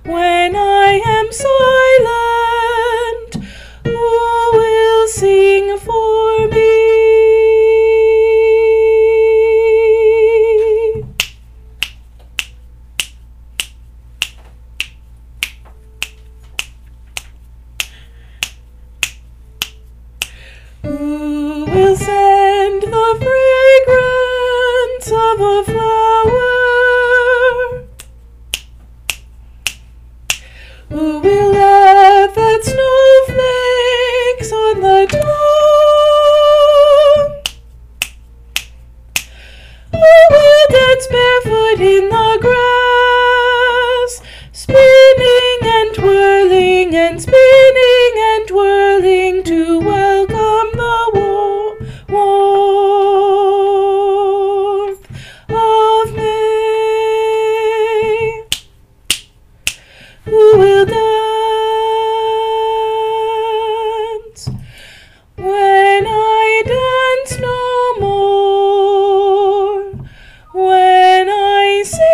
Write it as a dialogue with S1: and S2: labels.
S1: When I am silent, who will sing for me? Who will send the fragrance of a flower? Who will laugh at snowflakes on the dawn? Who will dance barefoot in the grass, spinning and twirling and spinning and twirling to welcome the warmth of May? Who will dance when